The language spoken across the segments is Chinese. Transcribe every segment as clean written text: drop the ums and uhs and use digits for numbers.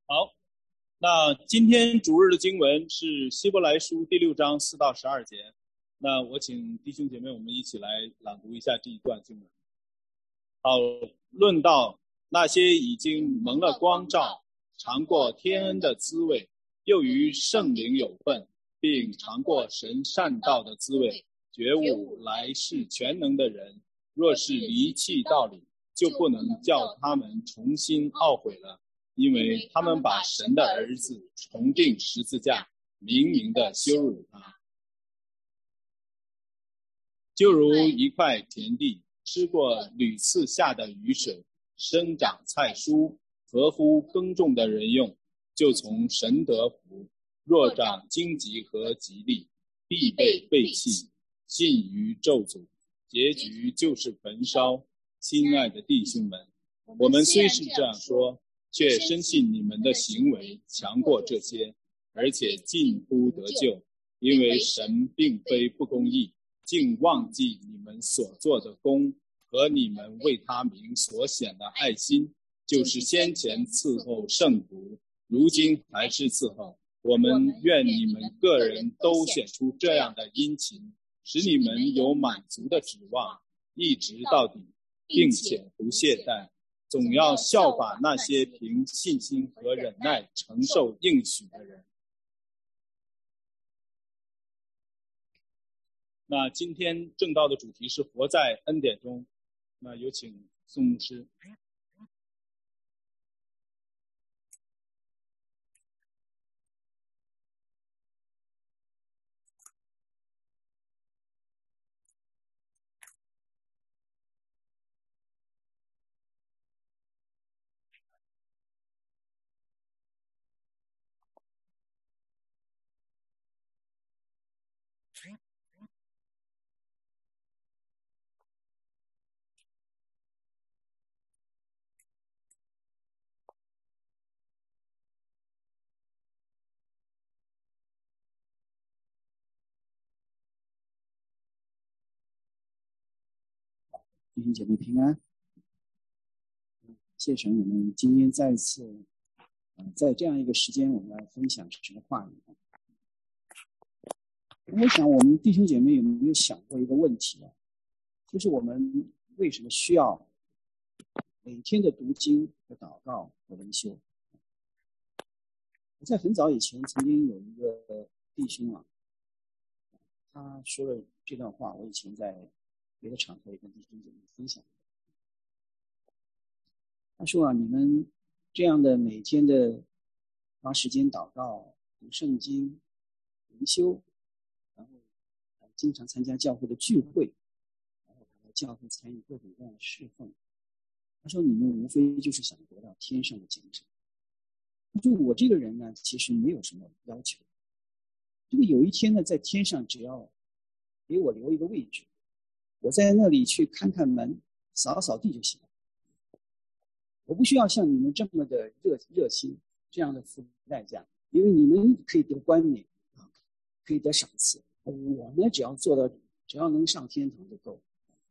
好，那今天主日的经文是希伯来书第6章4到12节。那我请弟兄姐妹我们一起来朗读一下这一段经文。好，论到那些已经蒙了光照，尝过天恩的滋味，又与圣灵有份，并尝过神善道的滋味，觉悟来世全能的人，若是离弃道理，就不能叫他们重新懊悔了，因为他们把神的儿子重定十字架，明明的羞辱他。就如一块田地，吃过屡次下的雨水，生长菜蔬，合乎耕种的人用，就从神得福。若长荆棘和吉利，必被背弃，信于咒诅，结局就是焚烧。亲爱的弟兄们，我们虽是这样说，却深信你们的行为强过这些，而且近乎得救，因为神并非不公义，竟忘记你们所做的功和你们为他名所显的爱心，就是先前伺候圣徒，如今还是伺候。我们愿你们个人都显出这样的殷勤，使你们有满足的指望，一直到底，并且不懈怠，总要效法那些凭信心和忍耐承受应许的人。那今天正道的主题是活在恩典中，那有请宋牧师。 弟兄姐妹平安，谢神，我们今天再次在这样一个时间，我们来分享神的话语。我想我们弟兄姐妹有没有想过一个问题啊？就是我们为什么需要每天的读经和祷告和灵修？我在很早以前曾经有一个弟兄啊，他说了这段话，我以前在别的场合也跟弟兄姐妹分享。他说啊，你们这样的每天的花时间祷告、读圣经、灵修，然后经常参加教会的聚会，然后还来教会参与各种各样的侍奉。他说你们无非就是想得到天上的奖赏。他说我这个人呢，其实没有什么要求。这个有一天呢，在天上只要给我留一个位置，我在那里去看看门、扫扫地就行了。我不需要像你们这么的热心，这样的付代价，因为你们可以得冠冕啊，可以得赏赐。我呢，只要能上天堂就够。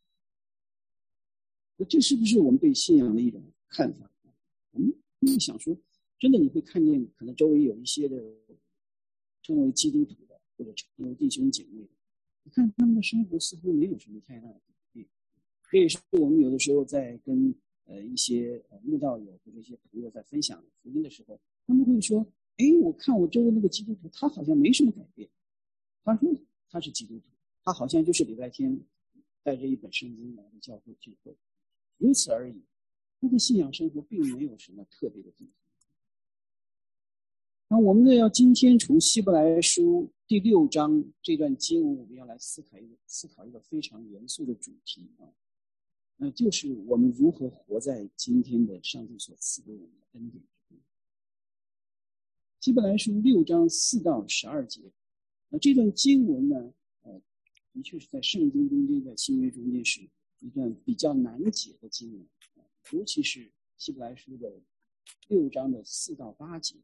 这是不是我们对信仰的一种看法？我们想说，真的你会看见，可能周围有一些的称为基督徒的，或者称为弟兄姐妹的，你看他们的生活似乎没有什么太大的改变。这也是我们有的时候在跟一些慕道友或者一些朋友在分享福音的时候，他们会说：“哎，我看我周围那个基督徒，他好像没什么改变。他说他是基督徒，他好像就是礼拜天带着一本圣经来的教会聚会，如此而已。他的信仰生活并没有什么特别的地方。”那我们呢，要今天从希伯来书第6章这段经文，我们要来思考一个非常严肃的主题啊。那就是我们如何活在今天的上帝所赐给我们的恩典之中。希伯来书6章4到12节，那这段经文呢，的确是在圣经中间，在新约中间是一段比较难解的经文，尤其是希伯来书的6章的4到8节。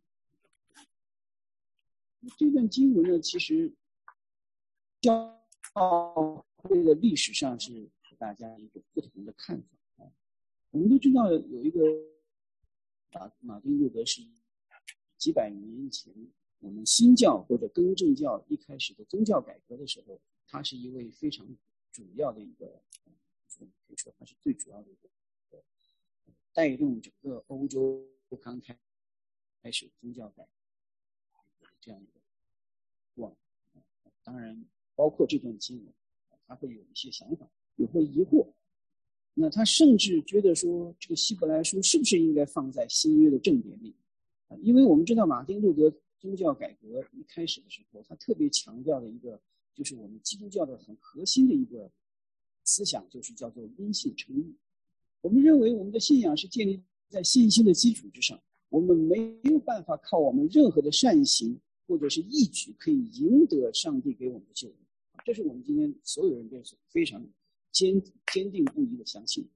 这段经文呢，其实教会的历史上是大家一个不同的看法。我们都知道有一个马丁路德是几百年前我们新教或者更正教一开始的宗教改革的时候，他是一位非常主要的一个，可以说他是最主要的一个带动整个欧洲刚开始宗教改革这样一个望。当然包括这段经文，他会有一些想法，也会疑惑。那他甚至觉得说，这个希伯来书是不是应该放在新约的正典里？因为我们知道马丁路德宗教改革一开始的时候，他特别强调的一个，就是我们基督教的很核心的一个思想，就是叫做因信称义。我们认为我们的信仰是建立在信心的基础之上，我们没有办法靠我们任何的善行或者是义举可以赢得上帝给我们的救恩。这是我们今天所有人都是非常坚定不移的相信。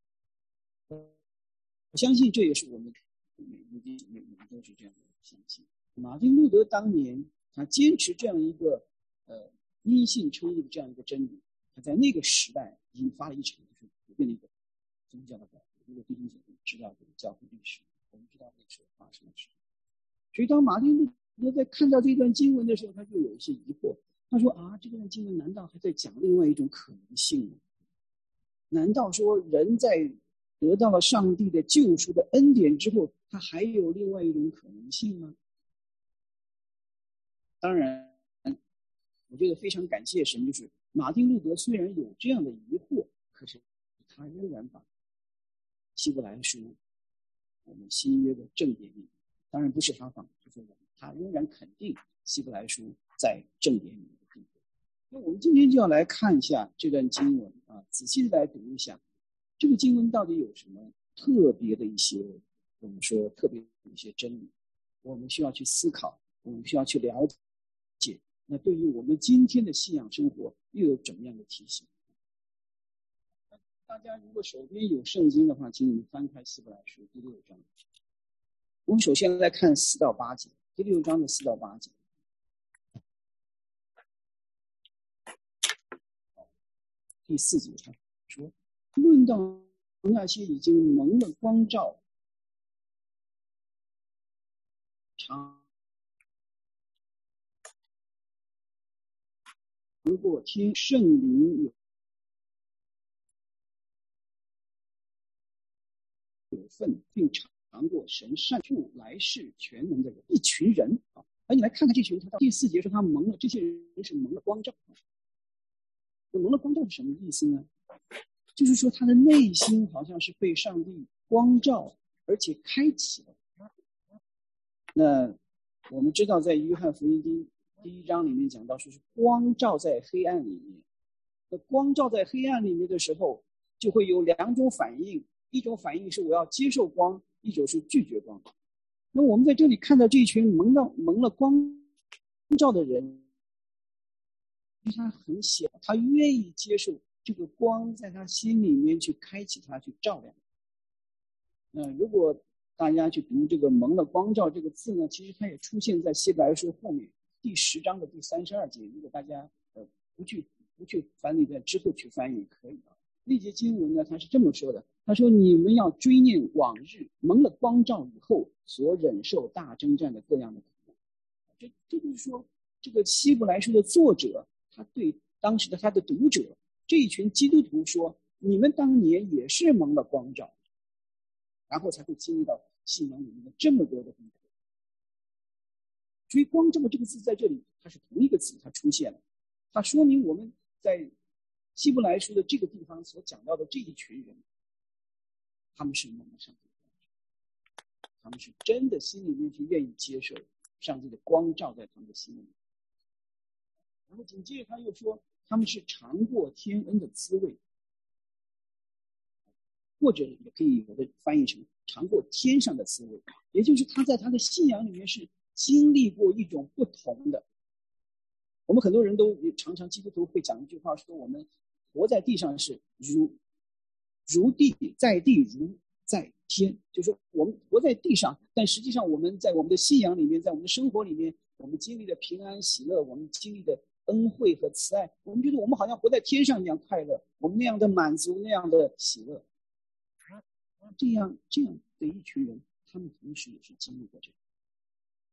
我相信这也是我们每个都是这样的相信。马丁路德当年他坚持这样一个因信称义的这样一个真理，他在那个时代引发了一场就是普遍的一个宗教的改革。如果弟兄姐妹知道这个教会历史，我们知道那个时候发生了什么。所以当马丁路德在看到这段经文的时候，他就有一些疑惑。他说啊，这段经文难道还在讲另外一种可能性吗？难道说人在得到了上帝的救赎的恩典之后，他还有另外一种可能性吗？当然，我觉得非常感谢神，就是马丁路德虽然有这样的疑惑，可是他仍然把希伯来书我们新约的正典里，当然不是他放，就是他仍然肯定希伯来书在正典里的地位。那我们今天就要来看一下这段经文啊，仔细的来读一下，这个经文到底有什么特别的一些，我们说特别的一些真理，我们需要去思考，我们需要去了解。那对于我们今天的信仰生活又有怎么样的提醒？大家如果手边有圣经的话，请你们翻开希伯来书第6章。我们首先来看4到8节，第6章的4到8节。第4节他说，论到那些已经蒙了光照、尝过天圣灵有份，并尝过神善处来世全能的人，一群人啊。而你来看看这群人，他到第4节说他蒙了，这些人是蒙了光照。蒙了光照是什么意思呢？就是说他的内心好像是被上帝光照，而且开启了。那我们知道，在约翰福音第1章里面讲到，说是光照在黑暗里面。那光照在黑暗里面的时候，就会有2种反应，一种反应是我要接受光，一种是拒绝光。那我们在这里看到这群蒙了光照的人，他很小，他愿意接受这个光在他心里面去开启他，去照亮。那如果大家去读这个蒙了光照这个字呢，其实它也出现在希伯来书后面第10章的第32节。如果大家不去翻译，在之后去翻译也可以啊。那节经文呢，他是这么说的：他说你们要追念往日蒙了光照以后所忍受大征战的各样的苦难。这就是说，这个希伯来书的作者，他对当时的他的读者这一群基督徒说，你们当年也是蒙了光照，然后才会经历到信仰里面的这么多的逼迫。所以光照这个字在这里，它是同一个字，它出现了，它说明我们在希伯来书的这个地方所讲到的这一群人，他们是蒙了上帝的光照，他们是真的心里面去愿意接受上帝的光照在他们的心里。然后紧接着他又说，他们是尝过天恩的滋味，或者也可以有的翻译成尝过天上的滋味，也就是他在他的信仰里面是经历过一种不同的。我们很多人都常常基督徒会讲一句话，说我们活在地上是如地在地如在天，就是说我们活在地上，但实际上我们在我们的信仰里面，在我们的生活里面，我们经历的平安喜乐，我们经历的恩惠和慈爱，我们觉得我们好像活在天上一样快乐，我们那样的满足，那样的喜乐。这样的一群人，他们同时也是经历过这个。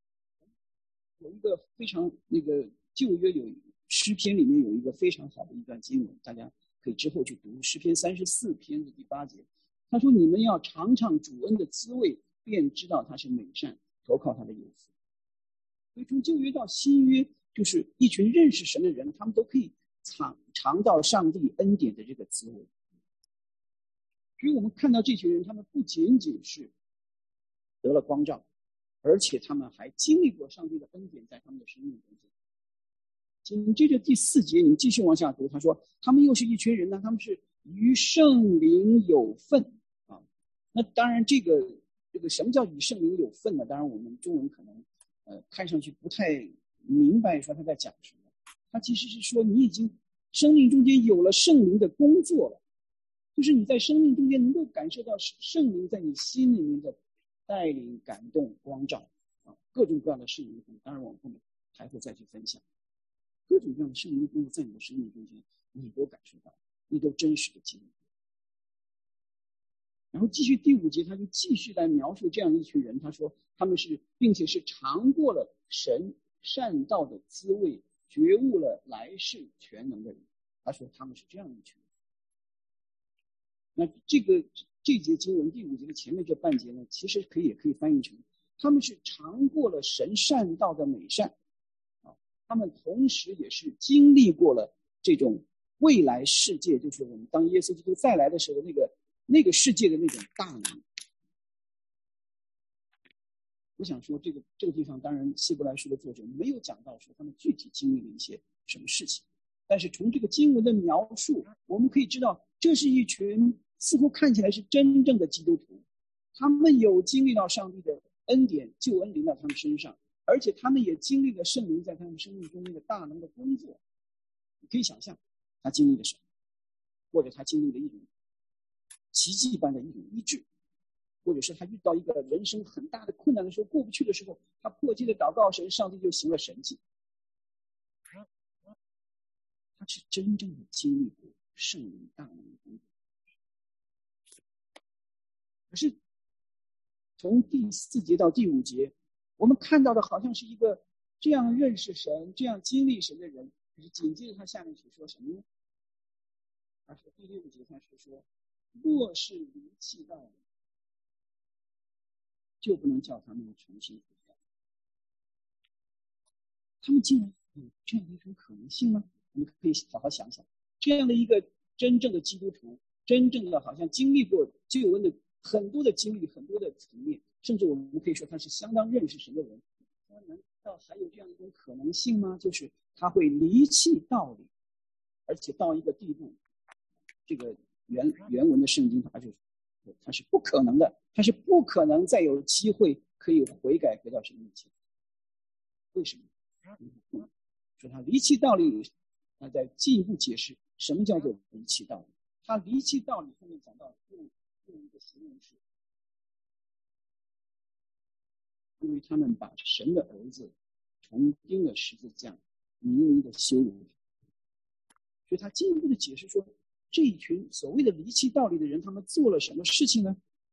有一个非常旧约有诗篇里面有一个非常好的一段经文，大家可以之后去读诗篇34篇的第8节。他说：“你们要尝尝主恩的滋味，便知道他是美善，投靠他的有福。”所以从旧约到新约，就是一群认识神的人，他们都可以尝到上帝恩典的这个滋味。所以我们看到这群人，他们不仅仅是得了光照，而且他们还经历过上帝的恩典在他们的生命中间。紧接着第4节，你继续往下读，他说：“他们又是一群人呢，他们是与圣灵有份啊。”那当然，这个什么叫与圣灵有份呢？当然，我们中文可能看上去不太明白，说他在讲什么。他其实是说，你已经生命中间有了圣灵的工作了，就是你在生命中间能够感受到圣灵在你心里面的带领、感动、光照啊，各种各样的圣灵工作。当然，我们后面还会再去分享。各种各样的圣灵工作在你的生命中间，你都感受到，你都真实的经历。然后继续第5节，他就继续来描述这样一群人，他说他们是，并且是尝过了神善道的滋味，觉悟了来世全能的人。他说他们是这样一群人。那这节经文第5节的前面这半节呢，其实也可以翻译成，他们是尝过了神善道的美善。他们同时也是经历过了这种未来世界，就是我们当耶稣基督再来的时候，那个世界的那种大能。我想说，这个地方，当然希伯来书的作者没有讲到说他们具体经历了一些什么事情，但是从这个经文的描述，我们可以知道，这是一群似乎看起来是真正的基督徒，他们有经历到上帝的恩典、救恩临到他们身上。而且他们也经历了圣灵在他们生命中的大能的工作。你可以想象他经历了什么，或者他经历了一种奇迹般的一种医治，或者是他遇到一个人生很大的困难的时候，过不去的时候，他迫切的祷告神，上帝就行了神迹。他是真正的经历过圣灵大能的工作。可是从第4节到第5节，我们看到的好像是一个这样认识神、这样经历神的人，可是紧接着他下面是说什么呢？他说第6节，他是说，若是离弃道理，就不能叫他们重新悔改。他们竟然有这样的一种可能性吗？我们可以好好想想，这样的一个真正的基督徒，真正的好像经历过救恩的很多的经历、很多的层面，甚至我们可以说他是相当认识神的人，他难道还有这样一种可能性吗？就是他会离弃道理，而且到一个地步，这个原文的圣经它是不可能的，他是不可能再有机会可以悔改回到神面前。为什么？说他离弃道理，他在进一步解释什么叫做离弃道理。他离弃道理，后面讲到用一个形容词，因为他们把神的儿子重钉了十字架，明明的羞辱。所以他进一步的解释说，这一群所谓的离弃道理的人，他们做了什么事情呢？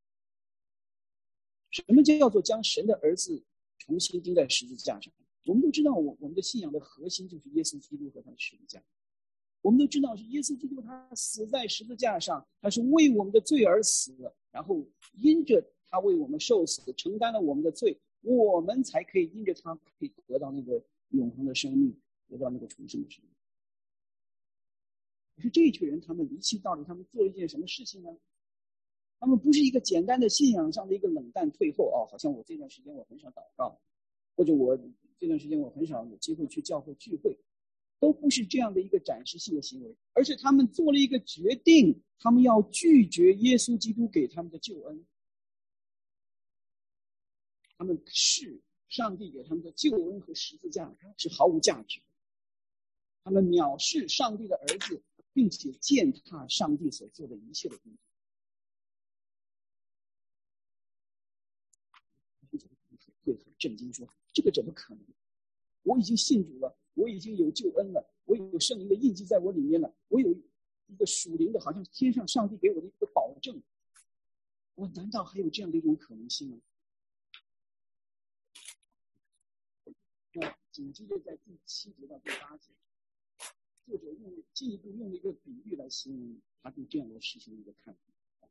什么叫做将神的儿子重新钉在十字架上？我们都知道，我们的信仰的核心就是耶稣基督和他的十字架。我们都知道，是耶稣基督他死在十字架上，他是为我们的罪而死，然后因着他为我们受死，承担了我们的罪，我们才可以因着他可以得到那个永恒的生命，得到那个重生的生命。可是这一群人，他们离弃道理，他们做了一件什么事情呢？他们不是一个简单的信仰上的一个冷淡退后，好像我这段时间我很少祷告，或者我这段时间我很少有机会去教会聚会，都不是这样的一个展示性的行为，而是他们做了一个决定，他们要拒绝耶稣基督给他们的救恩，他们视上帝给他们的救恩和十字架是毫无价值的，他们藐视上帝的儿子，并且践踏上帝所做的一切的工作。会很震惊说，这个怎么可能？我已经信主了，我已经有救恩了，我有圣灵的印记在我里面了，我有一个属灵的，好像天上上帝给我的一个保证，我难道还有这样的一种可能性吗？ 紧接着在第7节到第8节，作者进一步用了一个比喻来形容他对这样的事情的一个看法。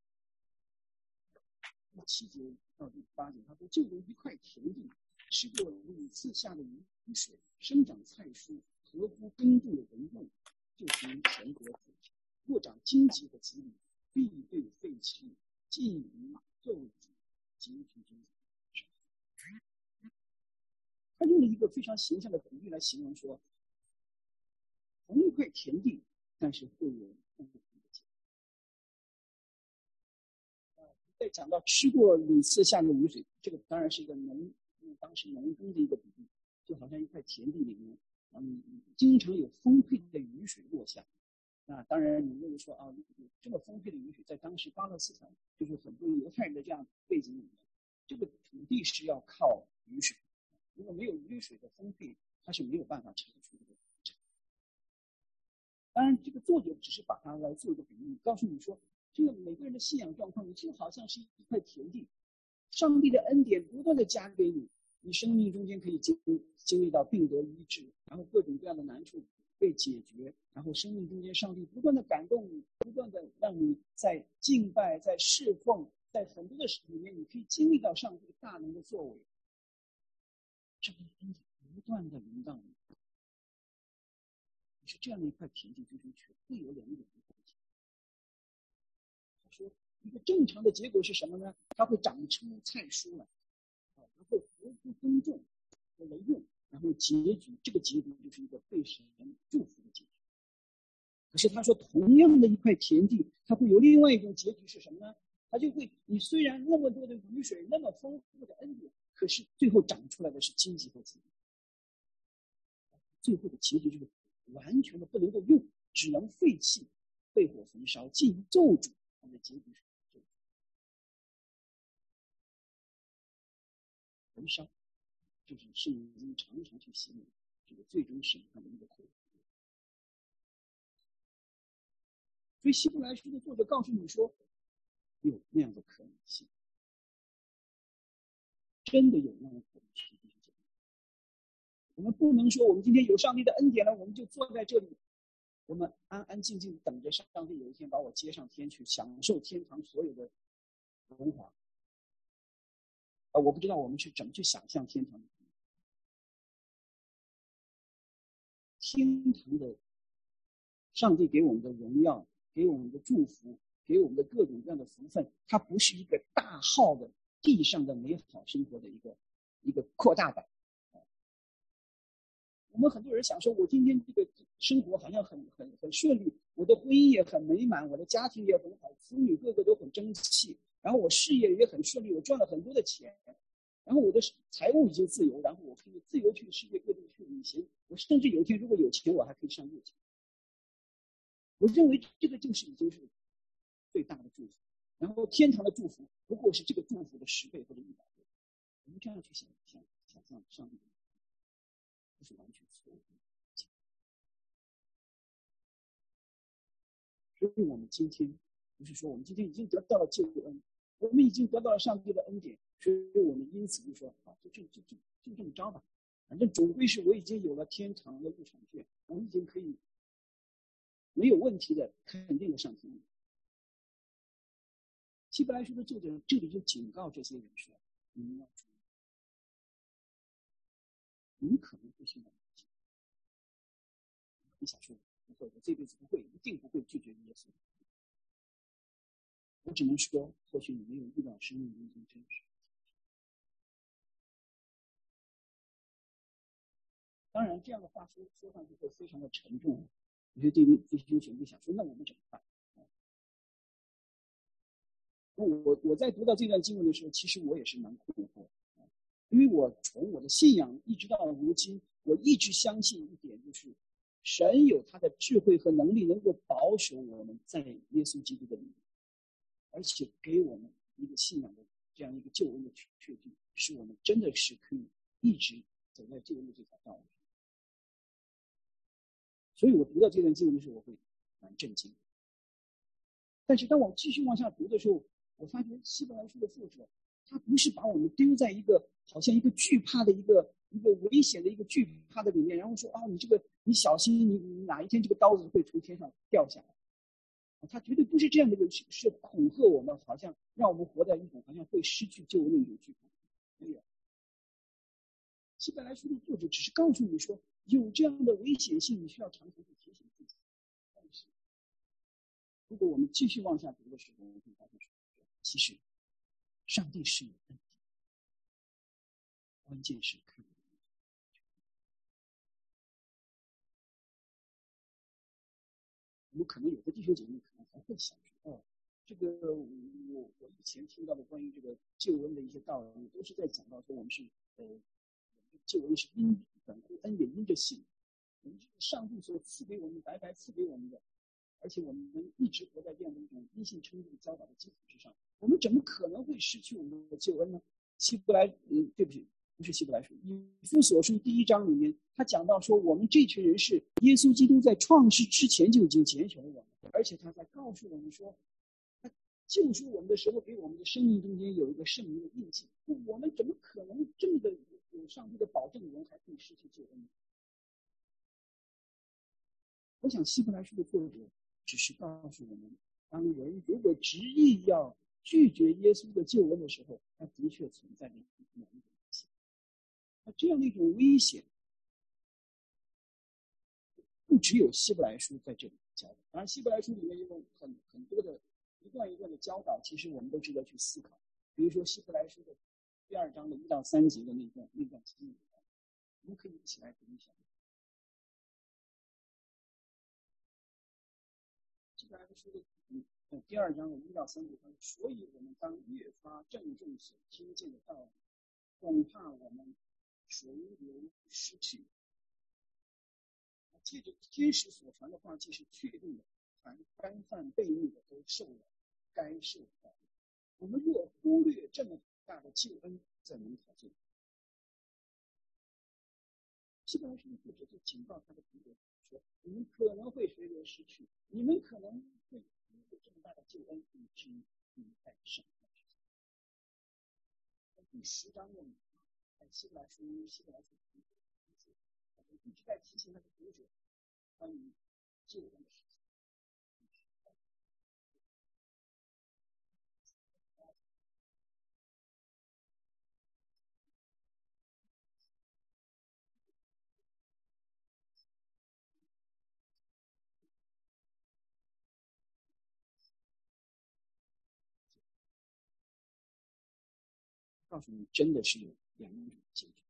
第7节到第8节，他说：“就如一块田地，吃过屡次下的雨水，生长菜蔬，合乎耕种的人用，就从神得福。若长荆棘和蒺藜，必被废弃，尽于咒诅，结局之子。”他用了一个非常形象的比喻来形容说，同一块田地，但是会有不同的结果。在讲到吃过屡次下的雨水，这个当然是一个当时农耕的一个比喻，就好像一块田地里面，经常有丰沛的雨水落下。那当然，你认为说啊，这么丰沛的雨水，在当时巴勒斯坦就是很多犹太人的这样背景里面，这个土地是要靠雨水，如果没有雨水的丰沛，它是没有办法产出这个产。当然，这个作者只是把它来做一个比喻，告诉你说，这个每个人的信仰状况，你就好像是一块田地，上帝的恩典不断的加给你，你生命中间可以经历到病得医治，然后各种各样的难处被解决，然后生命中间上帝不断的感动你，不断的让你在敬拜，在侍奉，在很多的里面，你可以经历到上帝大能的作为。这个恩典不断的临到你，是这样的一块田地，就是会有2种结果。他说，一个正常的结果是什么呢？它会长出菜蔬来，然后合乎耕种和为用，然后这个结局就是一个被神祝福的结局。可是他说，同样的一块田地，它会有另外一种结局是什么呢？它就会，你虽然那么多的雨水，那么丰富的恩典，可是最后长出来的是荆棘和蒺藜。最后的结局就是完全的不能够用，只能废弃，被火焚烧，尽于咒诅。它的结局是咒诅。焚烧，就是圣经常常去形容这个最终审判的一个后果。所以希伯来书的作者告诉你说，有那样的可能性，真的有那样的可能性。我们不能说我们今天有上帝的恩典了，我们就坐在这里，我们安安静静等着上帝有一天把我接上天去，享受天堂所有的荣华。我不知道我们是怎么去想象天堂的。天堂的上帝给我们的荣耀，给我们的祝福，给我们的各种各样的福分，它不是一个大号的地上的美好生活的一个扩大版。我们很多人想说，我今天这个生活好像很顺利，我的婚姻也很美满，我的家庭也很好，子女个个都很争气，然后我事业也很顺利，我赚了很多的钱，然后我的财务已经自由，然后我可以自由去世界各地去旅行，我甚至有一天如果有钱，我还可以上月球。我认为这个就是已经是最大的祝福，然后天堂的祝福不过是这个祝福的10倍或者100倍。我们这样去想象上帝，这是完全错误的。所以我们今天不是说我们今天已经得到了救恩，我们已经得到了上帝的恩典，所以我们因此就说好，就这么着吧，反正总归是我已经有了天堂的入场券，我们已经可以没有问题的肯定的上天。希伯来书的作者这里就警告这些人说，你们要注意，你可能会陷到你想说我这辈子不会，一定不会拒绝耶稣。我只能说，或许你没有遇到生命中真实。当然，这样的话说上去会非常的沉重。有些弟兄姐妹想说，那我们怎么办？我在读到这段经文的时候，其实我也是蛮困惑，因为我从我的信仰一直到如今，我一直相信一点，就是神有他的智慧和能力，能够保守我们在耶稣基督的里面，而且给我们一个信仰的这样一个救恩的确定，使我们真的是可以一直走在救恩的这条道路上。所以我读到这段经文的时候，我会蛮震惊。但是当我继续往下读的时候，我发觉希伯来书的作者，他不是把我们丢在一个好像一个惧怕的一个一个危险的一个惧怕的里面，然后说啊，你小心，你哪一天这个刀子会从天上掉下来。他绝对不是这样的一个，是恐吓我们，好像让我们活在一种好像会失去救恩的一种惧怕。没有，希伯来书的作者只是告诉你说，有这样的危险性，你需要常常去提醒自己。但是，如果我们继续往下读的时候，我们会发现，其实上帝是有恩典，关键是看。我们可能有的弟兄姐妹可能还会想说，哦，这个我以前听到的关于这个救恩的一些道理，都是在讲到说我们是救恩是因本乎恩也因着信，我们是上帝所赐给我们白白赐给我们的，而且我们一直活在这样的一种因信称义教导的基础之上，我们怎么可能会失去我们的救恩呢？希伯来，对不起，不是希伯来书，以弗所书第1章里面，他讲到说，我们这群人是耶稣基督在创世之前就已经拣选了我们，而且他在告诉我们说，他救赎我们的时候，给我们的生命中间有一个圣灵的印记。我们怎么可能这么的有上帝的保证，人还可以失去救恩呢？我想希伯来书的作者只是告诉我们，当人如果执意要拒绝耶稣的救恩的时候，他的确存在着某一种危险。那这样的一种危险，不只有希伯来书在这里教导，当然希伯来书里面有很多的一段一段的教导，其实我们都值得去思考。比如说希伯来书的第2章的1到3节的那段经文，我们可以一起来读一下。希伯来书的第2章的1到3节，所以我们当越发郑重所听见的道理，恐怕我们随流失去。借着天使所传的话，既是确定的，凡干犯悖逆的都受了该受的报应。我们若忽略这么大的救恩，怎能讨救？希伯来书的作者就警告他的读者说：你们可能会随流失去，你们可能会忽略这么大的救恩，以至于你们在审判之下。在第10章的在希伯来书一直在提醒他的读者关于救恩的事情。告诉你，真的是有2种结局。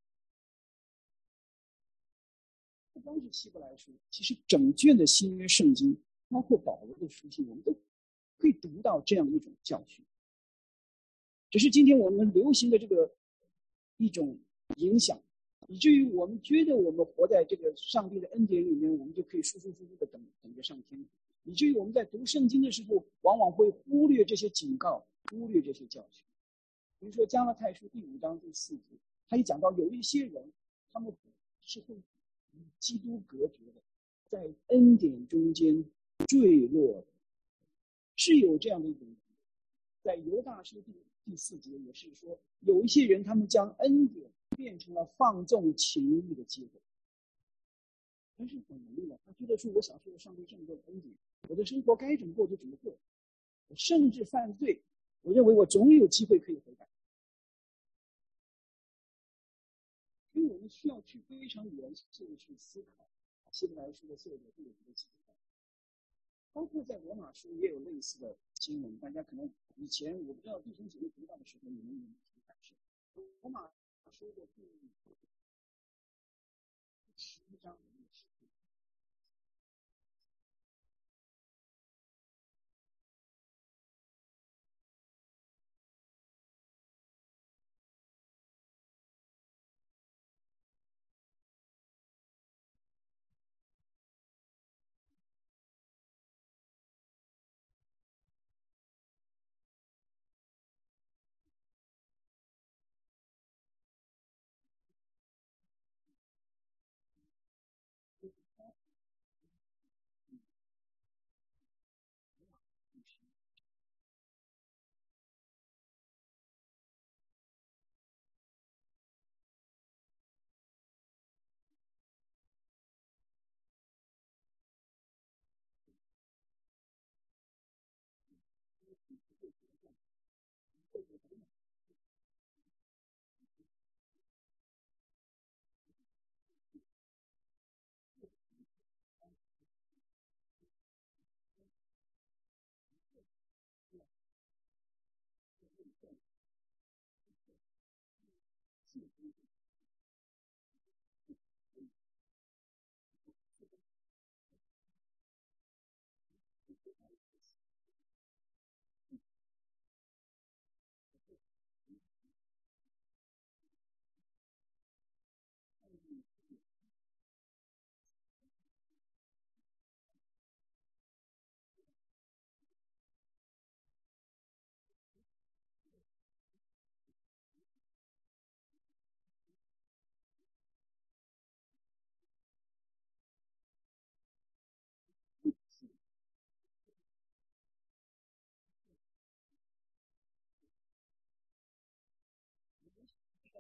不光是希伯来书，其实整卷的新约圣经，包括保罗的书信，我们都可以读到这样的一种教训。只是今天我们流行的这个一种影响，以至于我们觉得我们活在这个上帝的恩典里面，我们就可以舒舒服服的等着上天。以至于我们在读圣经的时候，往往会忽略这些警告，忽略这些教训。比如说加拉太书第5章第4节，他也讲到有一些人，他们是会与基督隔绝的，在恩典中间坠落的，是有这样的一种。在犹大书第4节也是说，有一些人他们将恩典变成了放纵情欲的机会。真是很努力了，他觉得说我享受了上帝这么多的恩典，我的生活该怎么过就怎么过，我甚至犯罪，我认为我总有机会可以悔改。所以我们需要去非常严肃的去思考希伯来书的作者对我们的启发，包括在罗马书也有类似的经文。大家可能以前我不知道弟兄姐妹读到的时候，你们有什么感受？罗马书的第11章里面是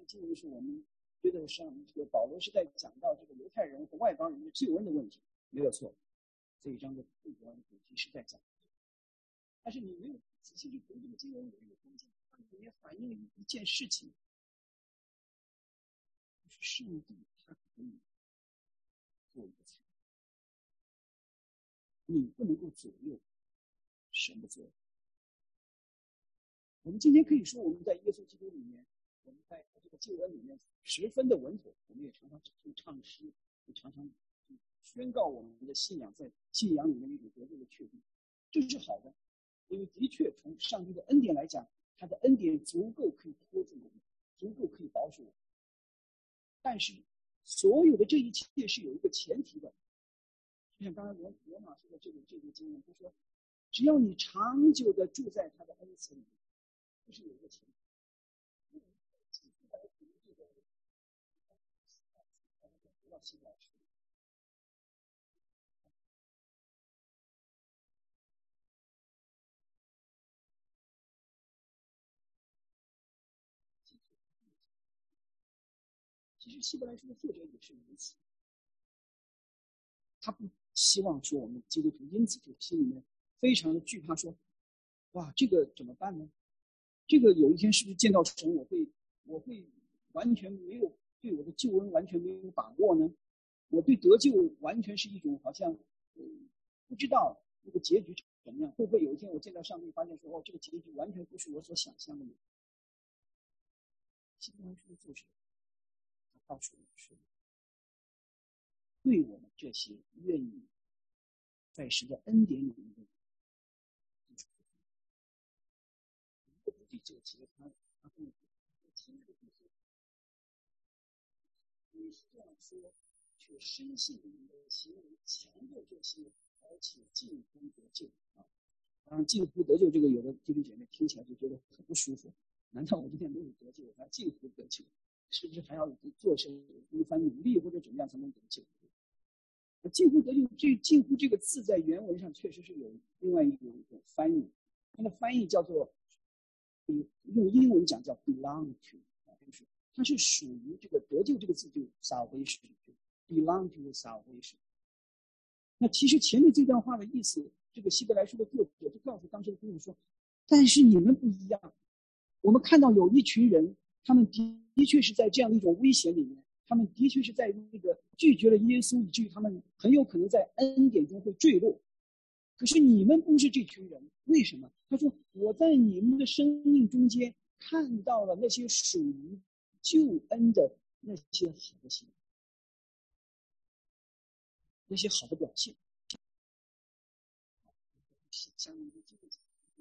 段经文的时候，我们觉得上这个保罗是在讲到这个犹太人和外邦人的救恩的问题，没有错。这一章的最主要的主题是在讲，但是你没有仔细去读这个经文里面的东西，它里面反映了一件事情，就是上帝他可以做一个裁判，你不能够左右神的作为。我们今天可以说，我们在耶稣基督里面，我们在这个救恩里面十分的稳妥，我们也常常去唱诗，也常常宣告我们的信仰在信仰里面的一种得救的确定，这是好的，因为的确从上帝的恩典来讲，他的恩典足够可以托住我们，足够可以保守我们。但是所有的这一切是有一个前提的，就像刚才罗马说的这个经文，他说，只要你长久的住在他的恩赐里面，这是有一个前提。其实希伯来书的作者也是如此，他不希望说我们基督徒因此就心里面非常的惧怕，说哇，这个怎么办呢？这个有一天是不是见到神，我会完全没有对我的救恩完全没有把握呢？我对得救完全是一种好像不知道那个结局怎么样，会不会有一天我见到上帝，发现说哦，这个结局完全不是我所想象的呢？希伯来书的作者他告诉我们说，对我们这些愿意在神的恩典里面的第9节，他跟我亲爱的弟兄，你是这样说，却深信你的行为强过这些，而且近乎得救啊！当然，近乎得救这个，有的弟兄姐妹听起来就觉得很不舒服。难道我今天没有得救，还近乎得救？是不是还要做些一番努力或者怎么样才能得救？近乎得救，这近乎这个字在原文上确实是有另外一种翻译，它的翻译叫做用英文讲叫 belong to， 就是它是属于这个得救这个字就 salvation， belong to the salvation。那其实前面这段话的意思，这个希伯来书的作者就告诉当时的弟兄说，但是你们不一样，我们看到有一群人，他们的确是在这样的一种危险里面，他们的确是在那个拒绝了耶稣，以至于他们很有可能在恩典中会坠落。可是你们不是这群人，为什么？他说，我在你们的生命中间看到了那些属于救恩的那些好的行为，那些好的表现。相应的这个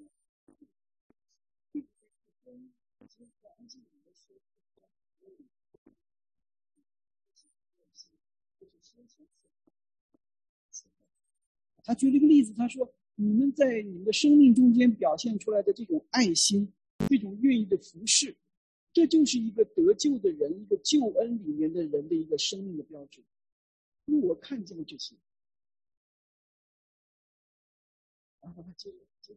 他举了一个例子，他说，你们在你们的生命中间表现出来的这种爱心，这种愿意的服侍，这就是一个得救的人，一个救恩里面的人的一个生命的标志。因为我看见了这些，然后他接着说，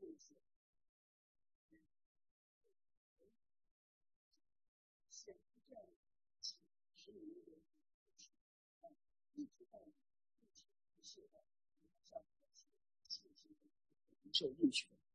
受应许的。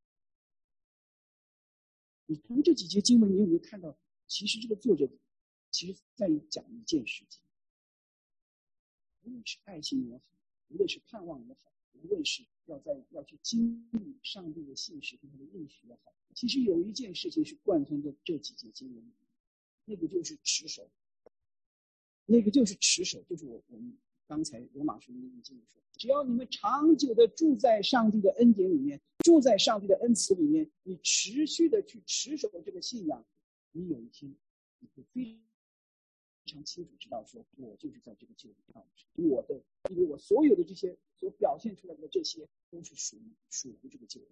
你读这几节经文，你有没有看到？其实这个作者其实在讲一件事情，无论是爱心也好，无论是盼望也好，无论是要去经历上帝的信实和他的应许也好，其实有一件事情是贯穿着这几节经文里面，那个就是持守。那个就是持守，就是我们刚才罗马书的经文说，只要你们长久的住在上帝的恩典里面，住在上帝的恩慈里面，你持续的去持守这个信仰，你有一天你会非常清楚知道说，我就是在这个救恩道路上，因为我所有的这些所表现出来的这些都是属于这个救恩。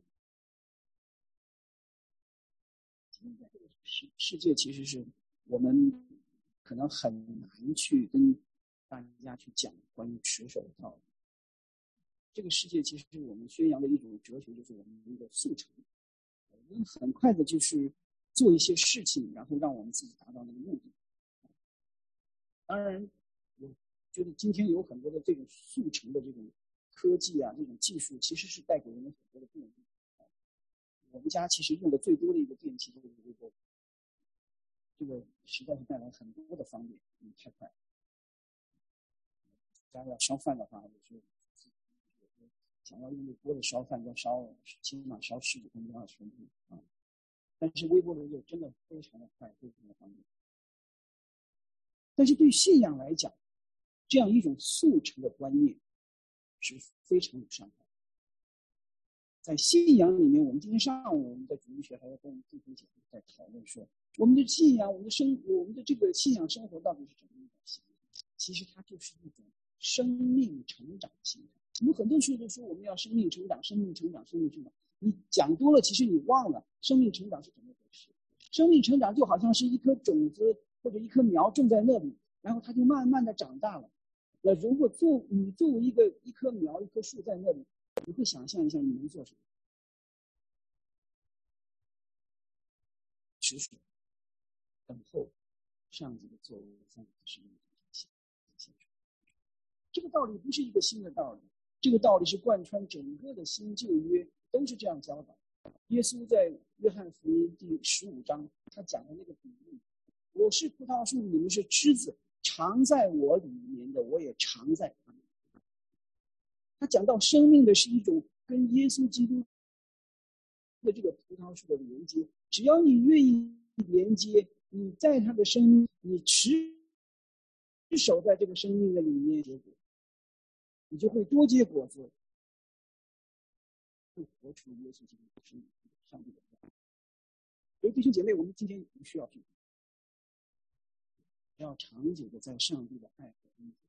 今天在这个世界，其实是我们可能很难去跟大家去讲关于持守的道理。这个世界其实是我们宣扬的一种哲学，就是我们的一个速成，我们很快的就是做一些事情，然后让我们自己达到那个目的。 当然，我觉得今天有很多的这种速成的这种科技啊，这种技术其实是带给人们很多的便利。我们家其实用的最多的一个电器就是微波炉，这个实在是带来很多的方便，太快了。家要烧饭的话，有时候想要用微波炉烧饭，要起码烧15分钟、20分钟啊。但是微波炉就真的非常的快，非常的方便。但是对信仰来讲，这样一种速成的观念是非常有伤害。在信仰里面，我们今天上午我们在主日学还要跟弟兄姐妹在讨论说，我们的信仰，我们的这个信仰生活到底是怎么一种心态？其实它就是一种生命成长心态。我们很多时候都说我们要生命成长，生命成长，生命成长。你讲多了，其实你忘了生命成长是怎么回事。生命成长就好像是一颗种子或者一棵苗种在那里，然后它就慢慢的长大了。那如果你作为一棵苗、一棵树在那里，你会想象一下你能做什么？持守，等候上帝的作为在你的生命中显出。这个道理不是一个新的道理，这个道理是贯穿整个的新旧约都是这样教导。耶稣在约翰福音第15章，他讲的那个比喻，我是葡萄树，你们是枝子，常在我里面的，我也常在他们。他讲到生命的是一种跟耶稣基督的这个葡萄树的连接，只要你愿意连接，你在他的生命，你持守在这个生命的里面结果，你就会多结果子，会活出耶稣基督的生命，上帝的爱。所以弟兄姐妹，我们今天不需要去要长久的在上帝的爱和恩典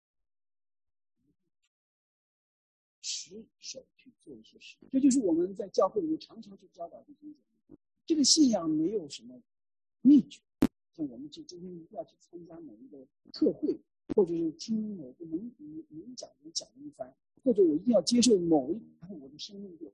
持守去做一些事。这就是我们在教会里面常常去教导弟兄姐妹，这个信仰没有什么秘诀。像我们今天一定要去参加某一个特会，或者是听某个名讲人讲一番，或者我一定要接受某一，然后我的生命就